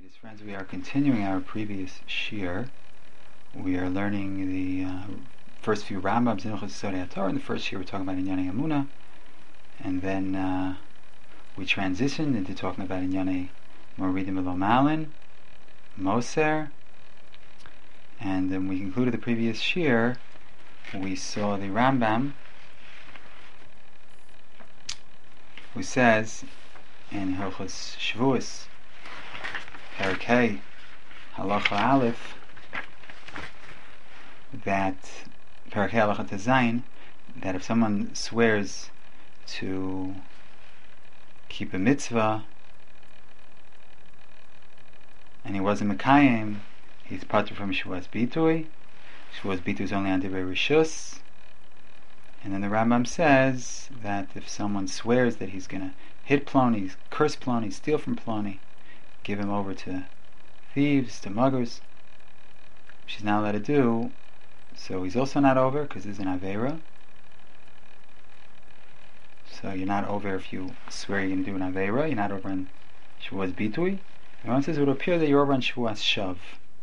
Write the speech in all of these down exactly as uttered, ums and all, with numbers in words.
Dearest friends, we are continuing our previous shir. We are learning the uh, first few Rambams in Hilchos Yesodei HaTorah. In the first shir, we're talking about Inyanei Emunah, and then uh, we transitioned into talking about Inyanei Moridim V'lo Malin, Moser, and then we concluded the previous shir. We saw the Rambam, who says in Hilchos Shavuos, Perek Halacha Aleph, that Perek Halacha Tezayin, that if someone swears to keep a mitzvah and he wasn't Mekayim, he's parted from Shavuos Bitui. Shavuos Bitui is only on Divrei Rishus. And then the Rambam says that if someone swears that he's going to hit Ploni, curse Ploni, steal from Ploni, give him over to thieves, to muggers, which he's not allowed to do, so he's also not over because there's an Aveira. So you're not over if you swear you're going to do an Aveira, you're not over on Shavuos Bitui. And one says it would appear that you're over on Shavuos Shav.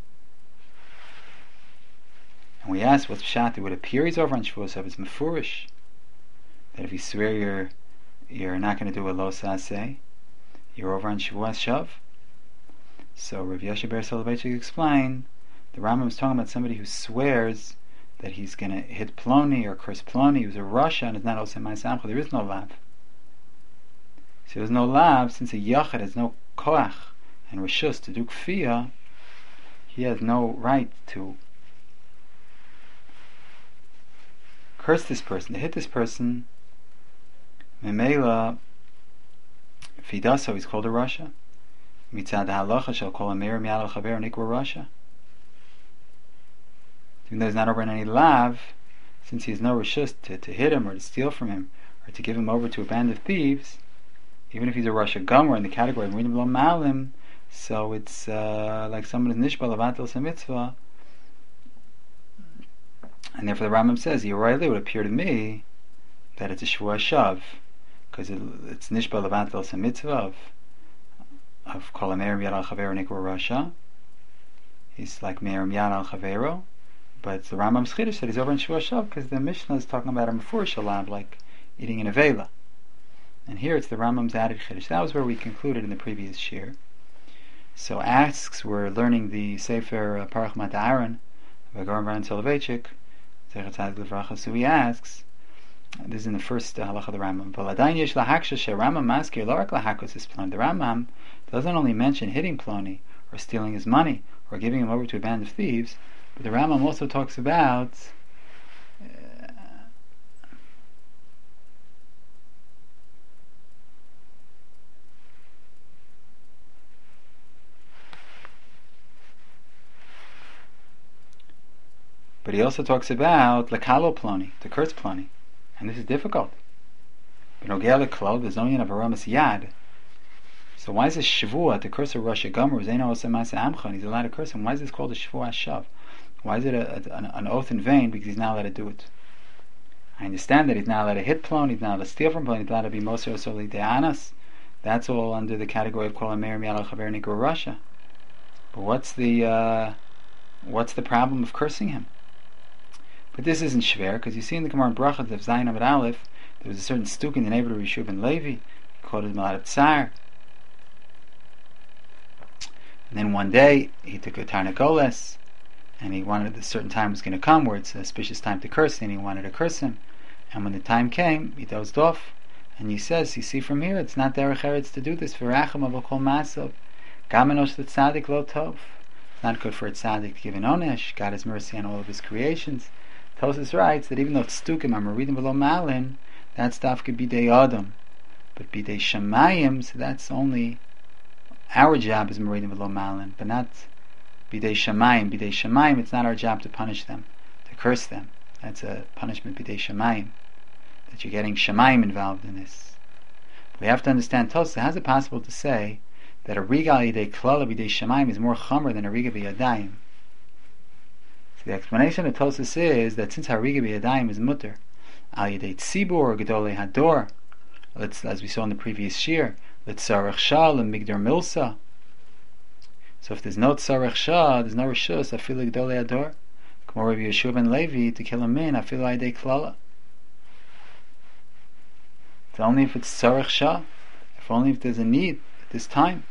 And we asked what's Pshat, it would appear he's over on Shavuos Shav. It's Mefurish, that if you swear you're you're not going to do a Lo Saseh, you're over on Shavuos Shav. So Rav Yoshe Ber Soloveitchik explained, the Rambam is talking about somebody who swears that he's going to hit Ploni or curse Ploni, who's a Rasha and is not Oseh Ma'aseh Amcha. There is no lav. So there's no lav, since a Yachid has no koach and rishus to do kfiyah, he has no right to curse this person, to hit this person. Memela, if he does so, he's called a Rasha. Mitzad halacha shall call a meir miyad al chaver nikra Rasha. Even though he's not over in any lav, since he has no rishus to, to hit him or to steal from him or to give him over to a band of thieves, even if he's a Rasha Gomer in the category of Moridim V'lo Malin, so it's uh, like someone is nishbal avatel mitzvah, and therefore the Rambam says, Yorayli, would appear to me that it's a Shavuos Shav, because it, it's nishbal avatel mitzvah of of kol hameir miyad al chaver nikra Rasha. He's like meir miyad al chavero, but the Rambam's chiddush said he's over in Shavuos Shav because the Mishnah is talking about a mefurish alav, like eating an avela, and here it's the Rambam's added chiddush. That was where we concluded in the previous shir. So asks, we're learning the Sefer uh, Parach Mat Aaron by Gaon Ran Soloveitchik, so he asks, this is in the first uh, halacha of the Rambam, the Rambam doesn't only mention hitting Ploni or stealing his money or giving him over to a band of thieves, but the Rambam also talks about uh, but he also talks about lakalo Ploni, to curse Ploni. And this is difficult. But Nogel Klal, there's no yin of Aramis Yad. So why is this Shavua to curse a Rasha Gomer who's Eino Oseh Ma'aseh Amcha, and he's allowed to curse him? Why is this called a Shavua Shav? Why is it a, a, an, an oath in vain? Because he's not allowed to do it. I understand that he's not allowed to hit Plon, he's not allowed to steal from Plon, he's not allowed to be Moser Osoli De'anas. That's all under the category of Kol HaMeir Miyad Al Chaver Nikra Rasha. But what's the uh, what's the problem of cursing him? But this isn't shver, because you see in the Gemara in Brachot of Zayin Amud Aleph, there was a certain stuk in the neighborhood of Yeshua ben Levi, he called it Malad Tsar. And then one day, he took a Tarnakoles, and he wanted, a certain time was going to come where it's an auspicious time to curse, and he wanted to curse him. And when the time came, he dozed off, and he says, you see from here, it's not derech eretz to do this, v'rachem avokol masav, gamenosh l'tzadik lo tov. It's not good for a tzaddik to give an onesh. God has mercy on all of his creations. Tosas writes that even though it's stukim, I'm reading below malin, that stuff could be bidei adam, but bidei shamayim, so that's only our job is reading below malin, but not bidei shamayim. Bidei shamayim, it's not our job to punish them, to curse them. That's a punishment bidei shamayim, that you're getting shamayim involved in this. We have to understand Tosas. How is it possible to say that a riga al yidei klala bidei shamayim is more chomer than a riga b'yadayim? The explanation of Tosas is that since Hariga b'yadayim is mutter, al yedei tzibur or gedolei hador, let's, as we saw in the previous shir, l'tzarech shal and migdar milsa, So if there's no tzarech shah, there's no rishus, afilu gdolei ador. K'mo Rabbi Yeshua ben Levi, to kill a min, afilu aidei klala. It's only if it's tzarech shah, if only if there's a need at this time.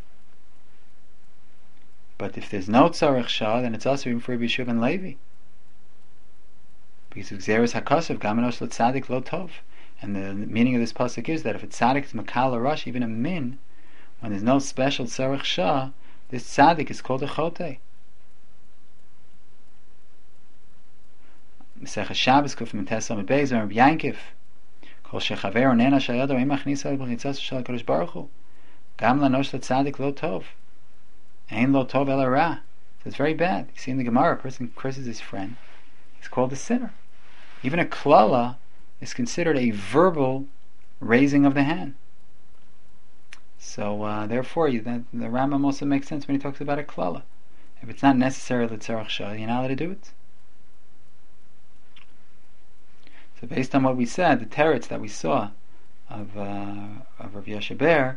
But if there's no tzarech shah, then it's also even for Rabbi Yeshua ben Levi. Because Gzeres HaKasav, Gamanosh L'Tzadik Lo Tov. And the meaning of this pasuk is that if it's tzaddik, it's makal rush, even a min, when there's no special tzarech shah, this tzaddik is called a chotei. Mesech Shabbos Kuf Mentesa Mebeis Rabbi Yankiv Kol Shechaver Nena Shayado Imach Nisa B'Chitzas Shal Kadosh Baruch Hu Gam Lanosh L'Tzadik Lo Tov Ein Lo Tov Ela Ra. So it's very bad. You see in the Gemara, a person curses his friend, he's called a sinner. Even a klala is considered a verbal raising of the hand. So uh, therefore, you, the, the Rambam also makes sense when he talks about a klala. If it's not necessary l'tzarech shah, you're not allowed to do it. So based on what we said, the teretz that we saw of uh, of Rav Yoshe Ber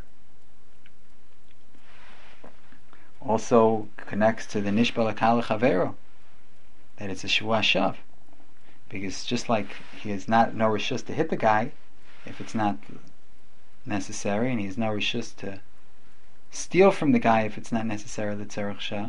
also connects to the nishbal akal chavero, that it's a shua shav. Because just like he has not no rishus to hit the guy if it's not necessary, and he has no rishus to steal from the guy if it's not necessary l'tzarech shah,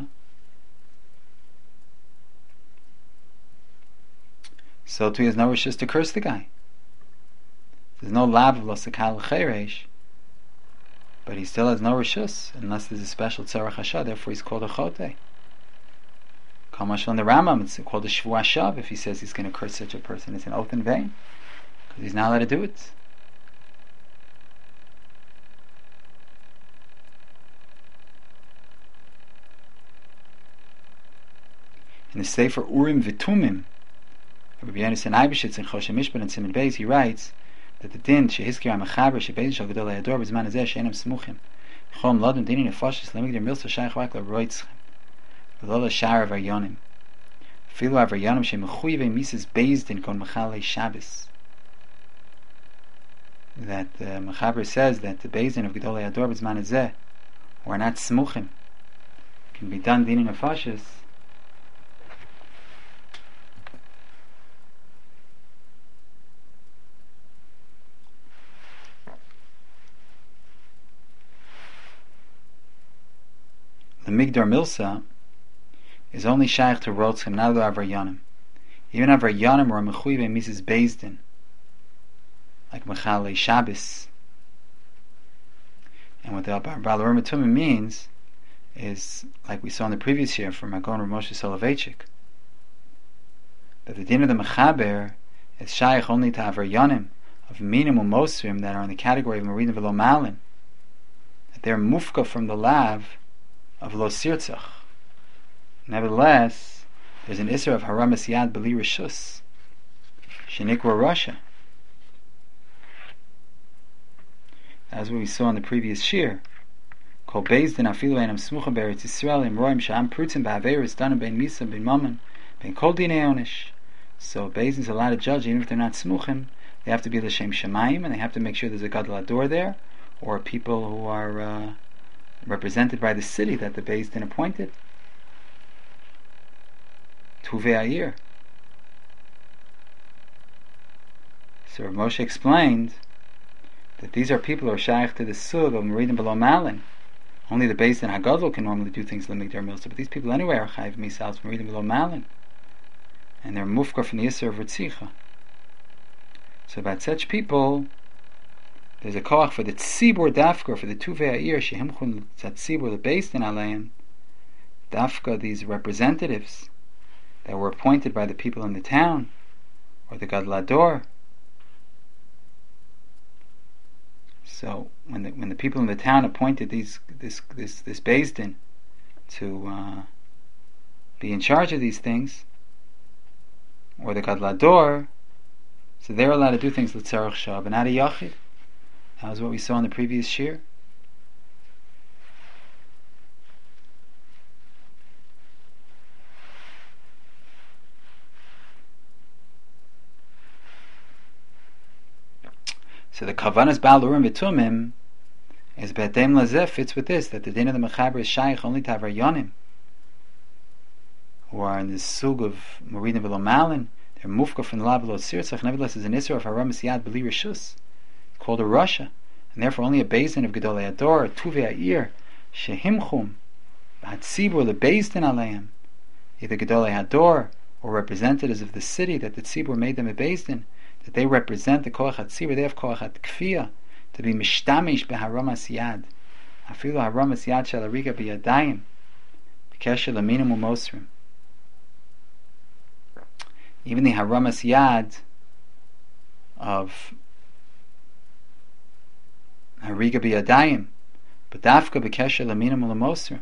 so too he has no rishus to curse the guy. There's no lav of l'sakal cheresh, but he still has no rishus unless there's a special tzarech hashah. Therefore he's called a chotei. Kamashal in the Rambam, it's called a shvuah shav. If he says he's going to curse such a person, it's an oath in vain, because he's not allowed to do it. In the Sefer Urim V'Tumim, Rabbi Yonasan Eibeshitz in Choshen Mishpat and Siman Beis, he writes that the din shehiskir ha'mechaber shebeis shal gedolei hador b'zman hazeh she'enam smuchim chom lodem dinin nefashis lemigdir milsa shaykh rak l'roitzchem v'lo l'shar avaryonim filu avaryonim she'mechuyev mises bezdin kon mechalei Shabbos. That the uh, mechaber says that the bezdin of gedolei hador b'zman hazeh, who are not smuchim, can be done dinin nefashis the Migdar Milsa is only shaykh to Rotzim, not to Avaryanim. Even Avaryanim or Mechuyev Mises Bezdin, like Mechalei Shabbos. And what the Baal Urim V'Tumim means is, like we saw in the previous year from Magon Rav Moshe Soloveitchik, that the din of the Mechaber is shaykh only to Avaryanim of minimum Mosrim that are in the category of Marina V'Lo Malin, that they're mufka from the lav of Lo Sirtzach. Nevertheless, there's an Isser of Haramas Yad B'li Rishus, Shenikwa Russia. As we saw in the previous shir, Kol Bezdin Afilu Einam Smucha Beretz Yisrael Im Roim Sha'am Prutzim Ba'averis Dana Ben Misa Ben Mammon Ben Kol Dinei Onish. So Bezdin's allowed to judge even if they're not Smuchim. They have to be L'Shem Shemayim, and they have to make sure there's a Gadol Ador there, or people who are uh, represented by the city that the Beis Din appointed. Tuvei Ayir. So Rav Moshe explained that these are people who are shaykh to the Sug of Meridim Below Malin. Only the Beis Din Hagadol can normally do things like Migdar Milsa, but these people anyway are chayiv misals Meridim Below Malin, and they're mufkar from the Yisr of Ritzicha. So about such people, there's a koach for the tzibur dafka, for the tuvei ha'ir shehimchun tzibur, the Beis Din aleim dafka, these representatives that were appointed by the people in the town, or the Gadol Ador. So when the when the people in the town appointed these this this this Beis Din to uh, be in charge of these things, or the Gadol Ador, so they're allowed to do things l'tzarech shah, but not a yachid. That was what we saw in the previous shir. So the Kavanas Baal Urim V'Tumim Is Be'etem Lazeh fits with this, that the din of the Mechaber is shaykh only to Avaryonim, who are in this sug of Moridim V'lo Malin. They're mufka from the lav V'lo Sirtzach. Nevertheless, is an Isra of Haramas Yad B'li Rishus, called a Rasha, and therefore only a Bezdin of Gedolei Ador, Tuvei Ha'ir, Shehimchum, Hatzibur, the Bezdin Aleim, either Gedolei Hador or representatives of the city that the Tzibur made them a Bezdin, that they represent the Koach HaTzibur, they have Koach HaTkfiyah, to be Mishtamish Beharamas Yad, Afilu Haramas Yad Shel Hariga B'Yadayim, B'Kesher L'Minim U'Mosrim. Even the Haramas Yad of Hariga B'Yadayim, but Dafka B'Kesher L'Minim U'Mosrim.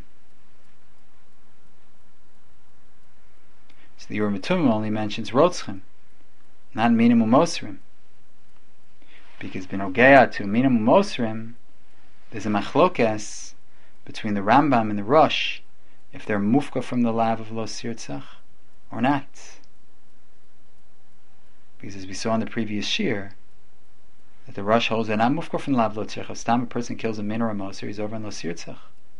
So the Urim Tumim only mentions Rotzchem, not Minim U'Mosrim. Because B'Nogea to Minim U'Mosrim, there's a machlokes between the Rambam and the Rosh, if they're mufka from the lav of Lo Sirtzach or not. Because as we saw in the previous shir, that the Rosh holds that not mufka from the lav of Lo Sirtzach. If Stam a person kills a min or a moser, he's over in Lo Sirtzach.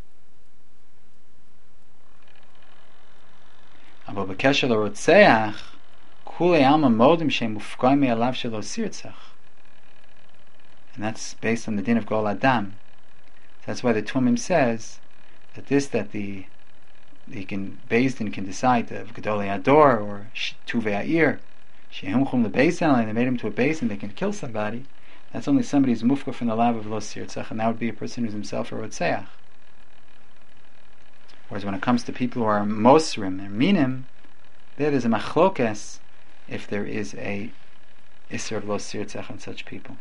Aber b'kesher l'rotzeach, kulei alma modim shem ufkoi me'alav shel Lo Sirtzach. And that's based on the din of Gol Adam. So that's why the Tumim says that this, that the he can, Beis Din can decide of Gedolei Ador or Tuvei Ha'ir, Shehimchum the Beis Din, and they made him to a Beis Din, they can kill somebody. That's only somebody who's mufka from the lav of Lo Sirtzach, and that would be a person who's himself a Rotzeach. Whereas when it comes to people who are Mosrim and Minim, there there's a machlokes if there is a Isser of Lo Sirtzach on such people.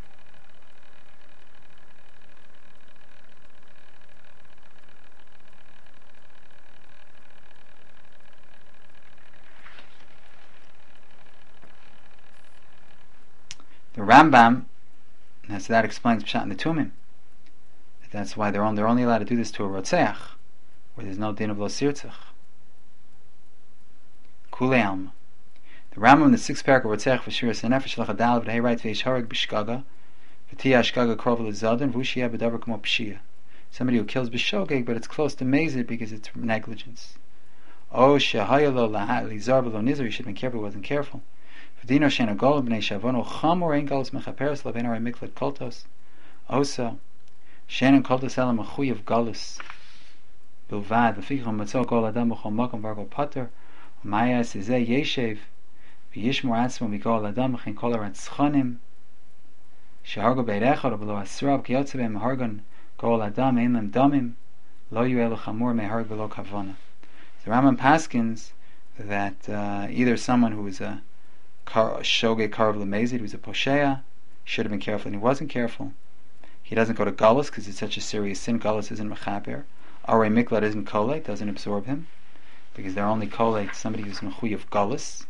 The Rambam, and so that explains Pshat in the Tumim. That's why they're only, they're only allowed to do this to a Rotzeach, where there's no din of Lo Sirtzach. Kulei Alma. The Rambam in the sixth parak of Rotzeach v'Shiras HaNefesh l'chadal v'hei right v'eish harag b'shgaga v'tiyah shgaga krov l'zadon v'ushiyah b'davar k'mo p'shiyah. Somebody who kills b'shogeg, but it's close to mazid because it's negligence. Oh shehaya lo lizar v'lo nizar, you should have been careful, he wasn't careful. Dino shena gol b'nei shavono chamor ein galus mechaperes laven aray miklat koltos. Also, shena koltos elam achuyev galus bilvad lefichom matzol gol adam b'chol makom bargol pater u'maya sizeh yeshev v'yishmor atzmo migol adam b'chein kol haratzchanim shehargo beirechad or below asra b'kiyotze b'em hargon gol adam ein lem damim lo yu elu chamor meharg below kavana. The Rambam paskins that uh, either someone who is a Shogeg Karv Lemezid, who's a Posheya, should have been careful and he wasn't careful. He doesn't go to Galus because it's such a serious sin. Galus isn't Mechaber. Arei Miklat isn't Kolate, doesn't absorb him, because they're only Kolate, somebody who's Mechuy of Galus.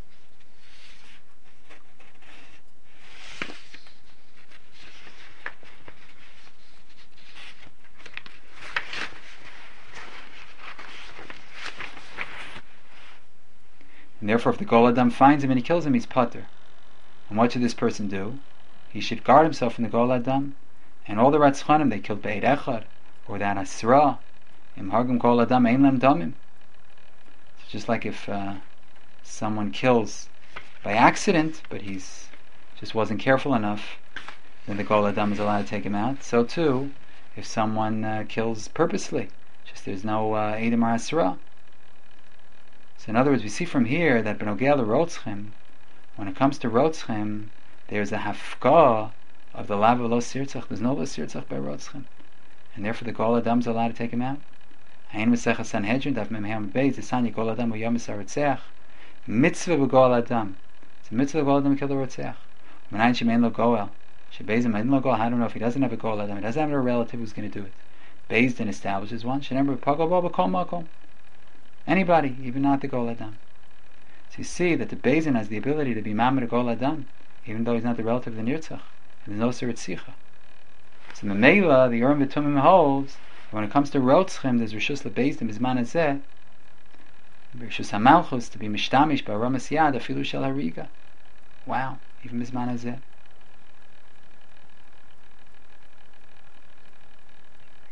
And therefore, if the Gol Adam finds him and he kills him, he's pater. And what should this person do? He should guard himself from the Gol Adam. And all the Ratzchanim, they killed Be'ed Echad, or that Asra. Im Hargum Gol Adam Ein Lem Damim. It's just like if uh, someone kills by accident, but he's just wasn't careful enough, then the Gol Adam is allowed to take him out. So too, if someone uh, kills purposely, just there's no Eidim or Asra. So in other words, we see from here that B'nogea l'Rotzchem, when it comes to Rotzchem, there's a hafka of the lav of Lo Sirtzach. There's no Lo Sirtzach by Rotzchem, and therefore the Gol Adam is allowed to take him out. Ein Mesechas Sanhedrin Daf Mem Ham Beis Esani Gol Adam U'Yamis HaRotzeach Mitzvah B'Gol Adam. It's a mitzvah Gol Adam to kill the Rotzeach. Menayin Shemein Lo Goel Shebeizim Ein Lo Goel. I don't know if he doesn't have a Gol Adam. He doesn't have a relative who's going to do it. Beis Din establishes one. Shenemar Pagol Bo B'Kol Makom. Anybody, even not the Gol Adam. So you see that the Beis Din has the ability to be Mamad Gol Adam, even though he's not the relative of the Nirtzach, and there's no Siritzicha. So Memela, the Urim V'Tumim holds, when it comes to Rotzchem, there's Rishus LeBeis Din Bizman Hazeh, Rishus HaMalchus, to be Mishtamish by Ramas Yad, Afilu Shel Hariga. Wow, even Bizman Hazeh.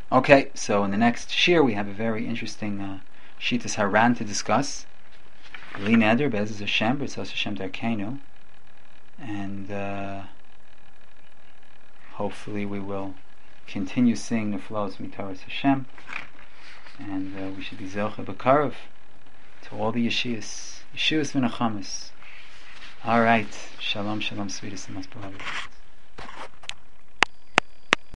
Okay, so in the next shir we have a very interesting uh, Shitas Haran to discuss. Li Neder, Be'ez Hashem, B'Tzos Hashem Darkeinu, and uh, hopefully we will continue seeing the flows of Mitaras Hashem, and uh, we should be Zelcha B'Karav to all the Yeshiyas, Yeshiyas V'Nechamas. Alright, Shalom, Shalom, sweetest and most beloved.